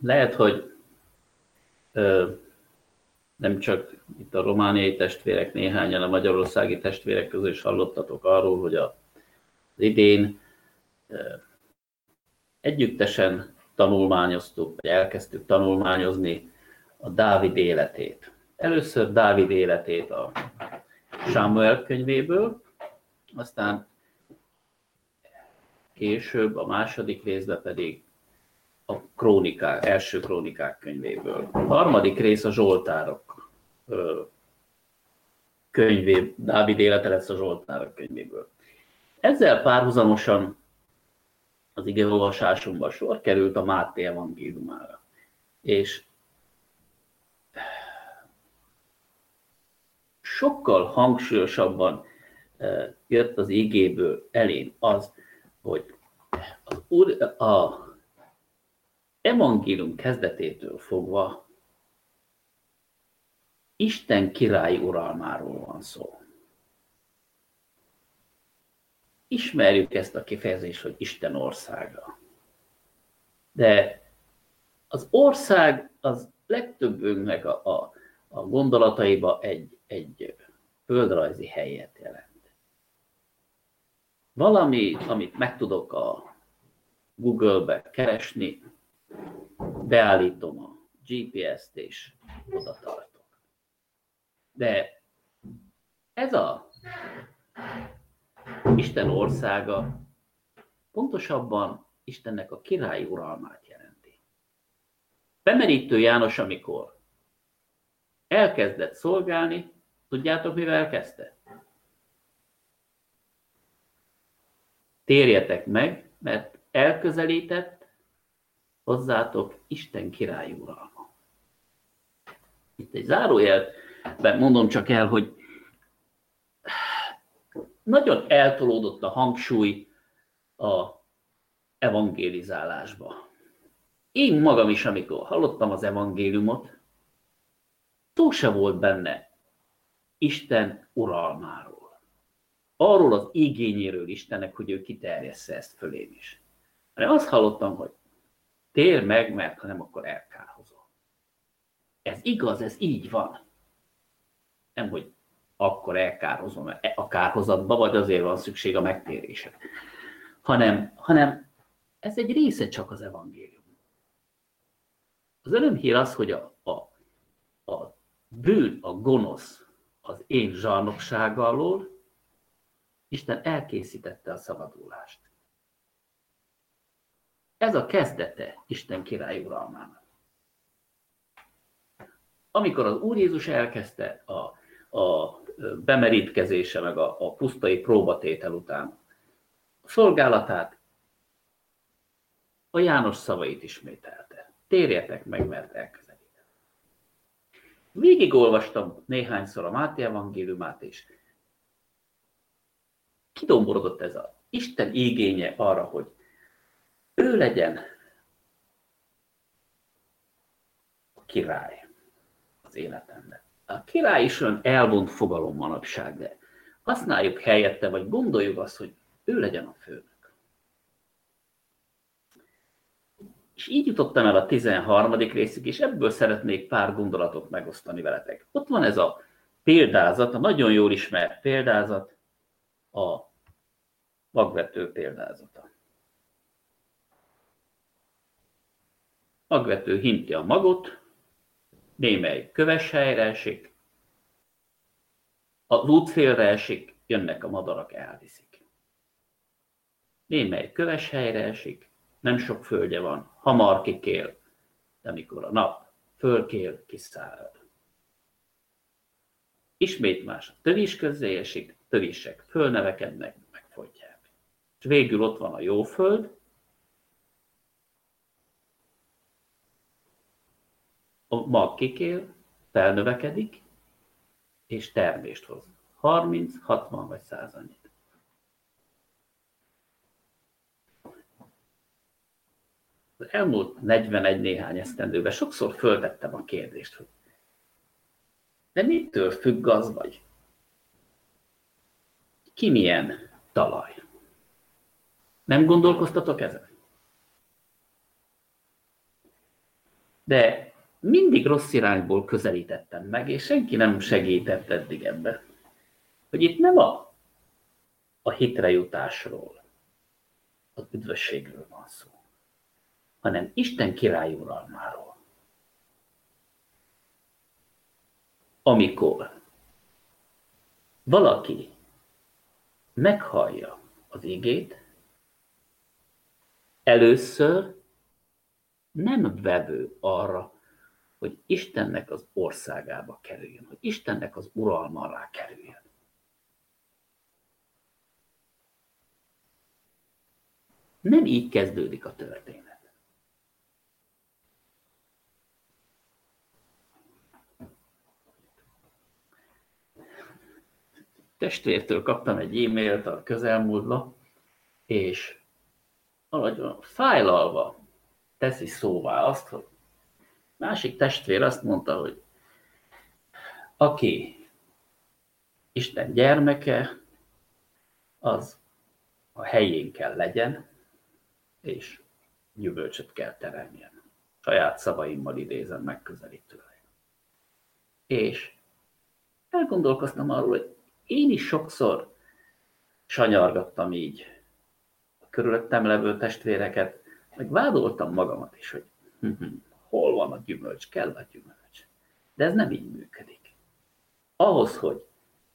Lehet, hogy ö, nem csak itt a romániai testvérek, néhányan a magyarországi testvérek közül is hallottatok arról, hogy az idén együttesen tanulmányoztuk, vagy elkezdtük tanulmányozni a Dávid életét. Először Dávid életét a Sámuel könyvéből, aztán később a második részben pedig a krónikák, első krónikák könyvéből. A harmadik rész a Zsoltárok könyvé, Dávid élete lesz a Zsoltárok könyvéből. Ezzel párhuzamosan az igeolvasásunkban sor került a Máté evangéliumára. És sokkal hangsúlyosabban jött az igéből elén az, hogy az Úr a evangélium kezdetétől fogva Isten királyi uralmáról van szó. Ismerjük ezt a kifejezést, hogy Isten országa. De az ország az legtöbbünknek a gondolataiba egy földrajzi helyet jelent. Valami, amit meg tudok a Google-be keresni, beállítom a GPS-t és oda tartok. De ez a Isten országa pontosabban Istennek a királyi uralmát jelenti. Bemerítő János, amikor elkezdett szolgálni, tudjátok, mivel kezdte? Térjetek meg, mert elközelített hozzátok Isten királyi uralma. Itt egy zárójelben mondom csak el, hogy nagyon eltolódott a hangsúly a evangélizálásba. Én magam is, amikor hallottam az evangéliumot, szó se volt benne Isten uralmáról. Arról az igényéről Istennek, hogy ő kiterjessze ezt fölém is. Hanem azt hallottam, hogy térj meg, mert ha nem, akkor elkárhozol. Ez igaz, ez így van. Nem, hogy akkor elkárhozom a kárhozatba, vagy azért van szükség a megtérésre. Hanem ez egy része csak az evangélium. Az örömhír az, hogy a bűn, a gonosz az én zsarnoksága alól Isten elkészítette a szabadulást. Ez a kezdete Isten király uralmának. Amikor az Úr Jézus elkezdte a bemerítkezése, meg a pusztai próbatétel után a szolgálatát, a János szavait ismételte. Térjetek meg, mert elközelít. Végigolvastam néhányszor a Máté evangéliumát, és kidomborodott ez az Isten igénye arra, hogy ő legyen a király az életemben. A király is olyan elvont fogalom manapság, de használjuk helyette, vagy gondoljuk azt, hogy ő legyen a főnök. És így jutottam el a 13. részig, és ebből szeretnék pár gondolatot megosztani veletek. Ott van ez a példázat, a nagyon jól ismert példázat, a magvető példázata. Magvető hinti a magot, némely köves helyre esik, az útfélre esik, jönnek a madarak, elviszik. Némely köves helyre esik, nem sok földje van, hamar kikél, de amikor a nap fölkél, kiszárad. Ismét más a tövis közé esik, tövisek fölnevekednek, megfogyják. És végül ott van a jó föld, a mag kikél, felnövekedik, és termést hoz. 30, 60 vagy 100 annyit. Az elmúlt 41 néhány esztendőben sokszor föltettem a kérdést, hogy de mitől függ az, vagy ki milyen talaj? Nem gondolkoztatok ezen? De mindig rossz irányból közelítettem meg, és senki nem segített eddig ebben. Hogy itt nem a hitre jutásról, az üdvösségről van szó, hanem Isten király uralmáról. Amikor valaki meghallja az igét, először nem vevő arra, hogy Istennek az országába kerüljön, hogy Istennek az uralma alá kerüljön. Nem így kezdődik a történet. Testvértől kaptam egy e-mailt a közelmúltban, és valahogy fájlalva teszi szóvá azt, hogy másik testvér azt mondta, hogy aki Isten gyermeke, az a helyén kell legyen, és gyümölcsöt kell teremjen. Saját szavaimmal idézem megközelítőleg. És elgondolkoztam arról, hogy én is sokszor sanyargattam így a körülöttem levő testvéreket, meg vádoltam magamat is, hogy hol van a gyümölcs, kell a gyümölcs. De ez nem így működik. Ahhoz, hogy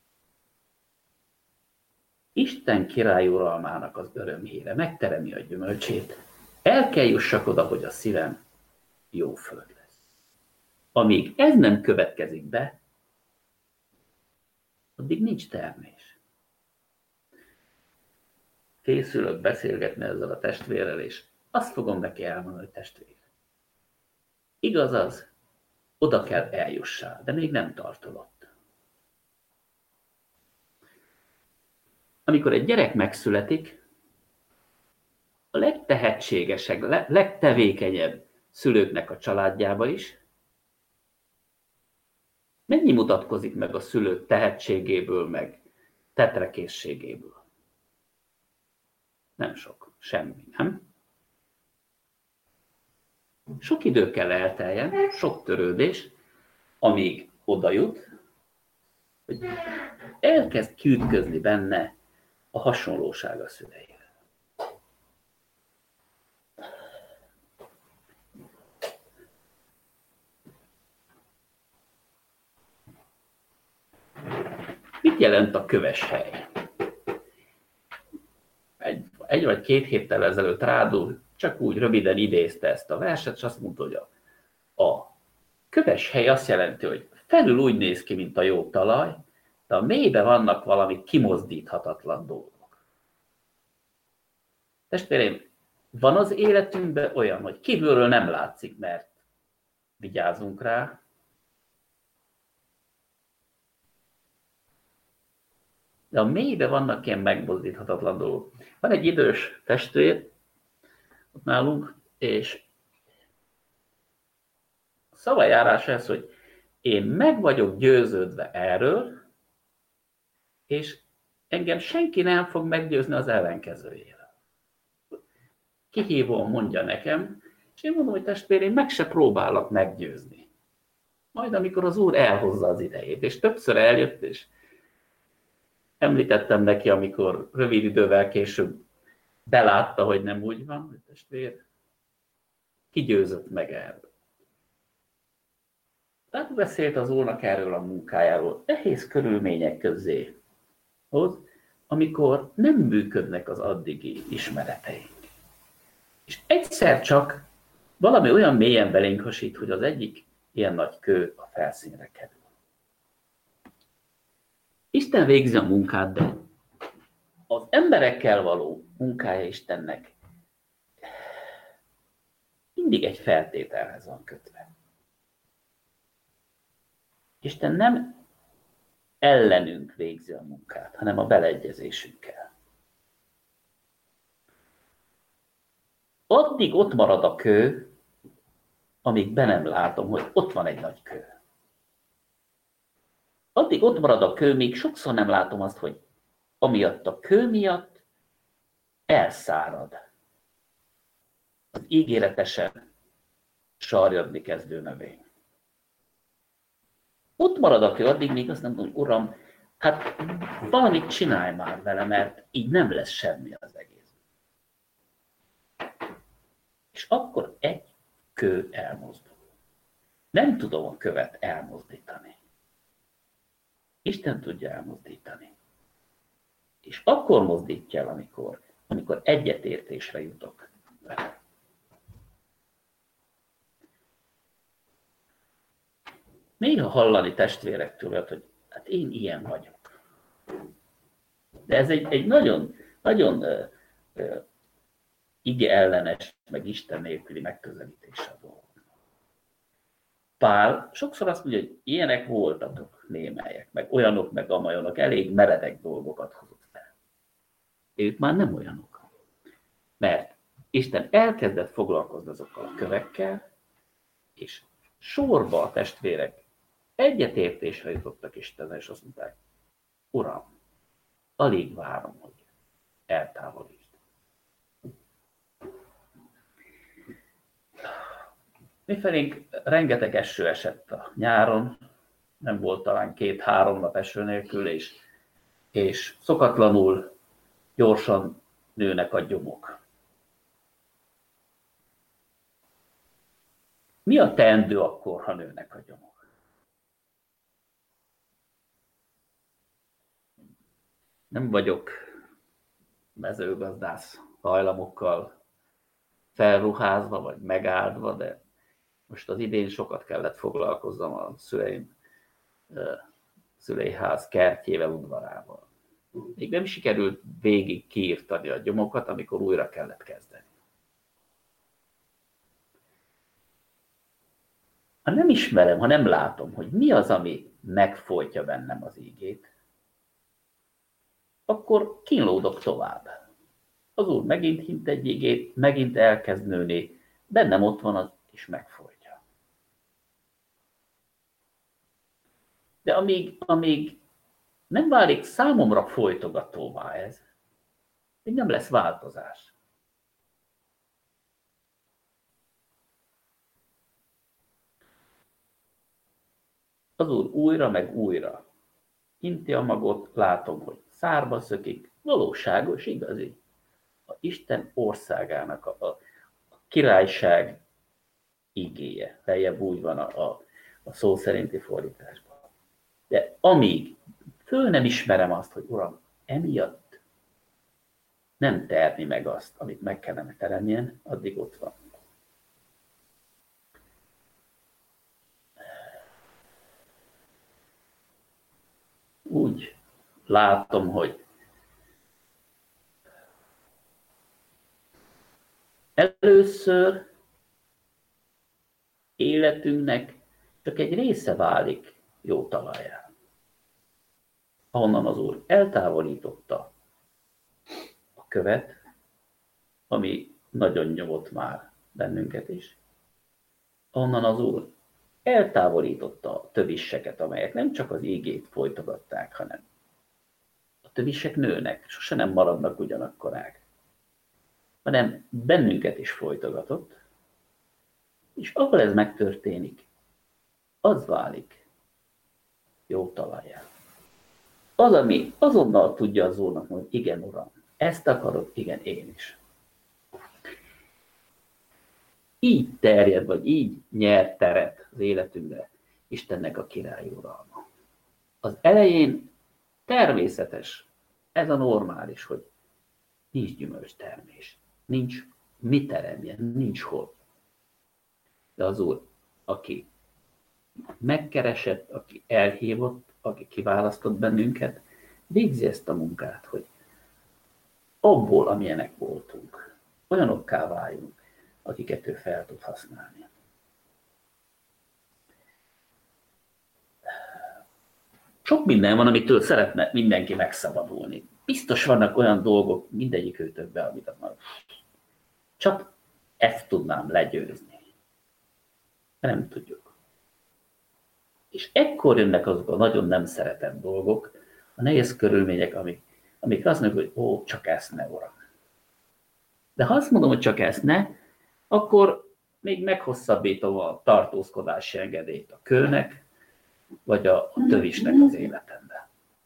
Isten király uralmának az örömhíre megteremi a gyümölcsét, el kell jussak oda, hogy a szívem jó föld lesz. Amíg ez nem következik be, addig nincs termés. Készülök beszélgetni ezzel a testvérrel, és azt fogom neki elmondani, hogy testvér. Igaz az, oda kell eljussál, de még nem tartod ott. Amikor egy gyerek megszületik, a legtehetségesebb, legtevékenyebb szülőknek a családjába is, mennyi mutatkozik meg a szülők tehetségéből, meg tetrekészségéből? Nem sok, semmi, nem? Sok idő kell elteljen, sok törődés, amíg oda jut, hogy elkezd kiütközni benne a hasonlóság a szüleivel. Mit jelent a köves hely? Egy vagy két héttel ezelőtt Rádó csak úgy röviden idézte ezt a verset, és azt mondta, hogy a köves hely azt jelenti, hogy felül úgy néz ki, mint a jó talaj, de a mélyben vannak valami kimozdíthatatlan dolgok. Testvéreim, van az életünkben olyan, hogy kívülről nem látszik, mert vigyázunk rá, de a mélyben vannak ilyen megmozdíthatatlan dolgok. Van egy idős testvér ott nálunk, és a szavajárás ez, hogy én meg vagyok győződve erről, és engem senki nem fog meggyőzni az ellenkezőjéről. Kihívóan mondja nekem, és én mondom, hogy testvér, én meg se próbálok meggyőzni. Majd amikor az Úr elhozza az idejét, és többször eljött, és említettem neki, amikor rövid idővel később belátta, hogy nem úgy van, hogy testvér, kigyőzött meg erről. Tehát beszélt az Úrnak erről a munkájáról, nehéz körülmények közé hoz, amikor nem működnek az addigi ismereteink. És egyszer csak valami olyan mélyen belénk hasít, hogy az egyik ilyen nagy kő a felszínre kerül. Isten végzi a munkát, de az emberekkel való munkája Istennek mindig egy feltételhez van kötve. Isten nem ellenünk végzi a munkát, hanem a beleegyezésünkkel. Addig ott marad a kő, amíg be nem látom, hogy ott van egy nagy kő. Addig ott marad a kő, még sokszor nem látom azt, hogy amiatt a kő miatt elszárad az ígéretesen sarjadni kezdő növény. Ott marad a kő addig, még azt nem mondom, hogy uram, hát valamit csinálj már vele, mert így nem lesz semmi az egész. És akkor egy kő elmozdul. Nem tudom a követ elmozdítani. Isten tudja elmozdítani. És akkor mozdítja el, amikor egyetértésre jutok vele. Néha hallani testvérektől, hogy hát én ilyen vagyok. De ez egy nagyon, nagyon ige ellenes, meg Isten nélküli megközelítése a dolog. Pál sokszor azt mondja, hogy ilyenek voltatok, némelyek, meg olyanok, meg amolyanok, elég meredek dolgokat hozott fel. Ők már nem olyanok. Mert Isten elkezdett foglalkozni azokkal a kövekkel, és sorba a testvérek egyetértésre jutottak Istennel, és azt mondták, Uram, alig várom, hogy eltávolítsd. Mifelénk rengeteg eső esett a nyáron, nem volt talán 2-3 nap eső nélkül, és szokatlanul gyorsan nőnek a gyomok. Mi a teendő akkor, ha nőnek a gyomok? Nem vagyok mezőgazdász hajlamokkal felruházva, vagy megáldva, de most az idén sokat kellett foglalkoznom a szüleiház kertjével, udvarával. Még nem sikerült végig kiírtani a gyomokat, amikor újra kellett kezdeni. Ha nem ismerem, ha nem látom, hogy mi az, ami megfojtja bennem az ígét, akkor kínlódok tovább. Az Úr megint hint egy ígét, megint elkezd nőni, bennem ott van az, és megfojtja. De amíg nem válik számomra folytogatóvá ez, még nem lesz változás. Az Úr újra meg újra hinti a magot, látom, hogy szárba szökik, valóságos, igazi. A Isten országának a királyság igéje. Lejjebb úgy van a szó szerinti fordításban. De amíg föl nem ismerem azt, hogy Uram, emiatt nem terni meg azt, amit meg kellene teremjen, addig ott van. Úgy látom, hogy először életünknek csak egy része válik jó talaján. Ahonnan az Úr eltávolította a követ, ami nagyon nyomott már bennünket is. Ahonnan az Úr eltávolította a tövisseket, amelyek nem csak az ígét folytogatták, hanem a tövissek nőnek, sose nem maradnak ugyanakkorák, hanem bennünket is folytogatott, és ahol ez megtörténik, az válik jó talajjá. Az, ami azonnal tudja az Úrnak, hogy igen, Uram, ezt akarod, igen, én is. Így terjed, vagy így nyer teret az életünkbe Istennek a királyi uralma. Az elején természetes, ez a normális, hogy nincs gyümölcstermés, nincs mi teremjen, nincs hol. De az Úr, aki megkeresett, aki elhívott, aki kiválasztott bennünket, végzi ezt a munkát, hogy abból, amilyenek voltunk, olyanokká váljunk, akiket ő fel tud használni. Sok minden van, amitől szeretne mindenki megszabadulni. Biztos vannak olyan dolgok mindegyik őtökben, amit csak ezt tudnám legyőzni. De nem tudjuk. És ekkor jönnek azok a nagyon nem szeretett dolgok, a nehéz körülmények, amik azt mondják, hogy ó, csak ezt ne, Uram. De ha azt mondom, hogy csak ezt ne, akkor még meghosszabbítom a tartózkodási engedélyt a kőnek, vagy a tövisnek az életemben.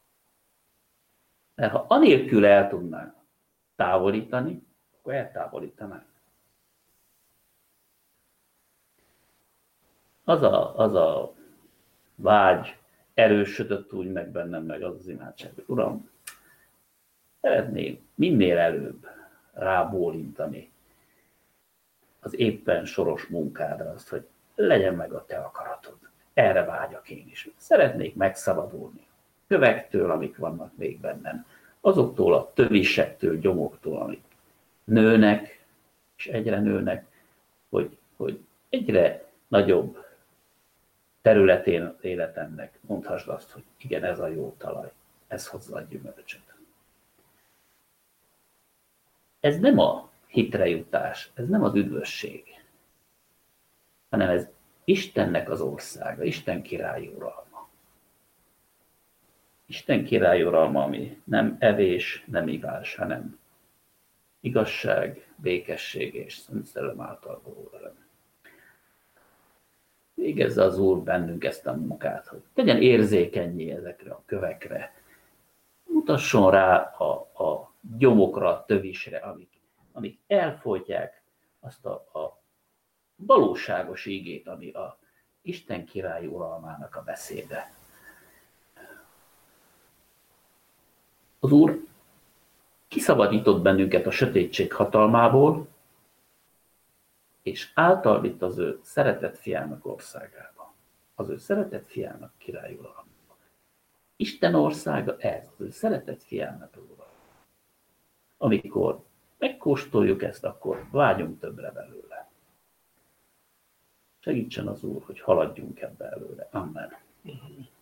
Mert ha anélkül el tudnánk távolítani, akkor eltávolítanánk. Az a vágy erősödött úgy meg bennem, meg az az imádság, hogy Uram, szeretném minél előbb rábólintani az éppen soros munkádra azt, hogy legyen meg a te akaratod. Erre vágyak én is. Szeretnék megszabadulni kövektől, amik vannak még bennem, azoktól a tövisektől, gyomoktól, amik nőnek, és egyre nőnek, hogy egyre nagyobb területén az életemnek mondhassd azt, hogy igen, ez a jó talaj, ez hozza a gyümölcsöt. Ez nem a hitre jutás, ez nem az üdvösség, hanem ez Istennek az országa, Isten királyi uralma. Isten királyi uralma, ami nem evés, nem ivás, hanem igazság, békesség és Szent Szellem által való öröm. Végezze az Úr bennünk ezt a munkát, hogy tegyen érzékennyé ezekre a kövekre, mutasson rá a gyomokra, a tövisre, amik elfolytják azt a valóságos ígét, ami a Isten királyi uralmának a beszéde. Az Úr kiszabadított bennünket a sötétség hatalmából, és által vitt az ő szeretett fiának országába. Az ő szeretett fiának királyi uralmába. Isten országa ez, az ő szeretett fiának az uralma. Amikor megkóstoljuk ezt, akkor vágyunk többre belőle. Segítsen az Úr, hogy haladjunk ebbe előle. Amen.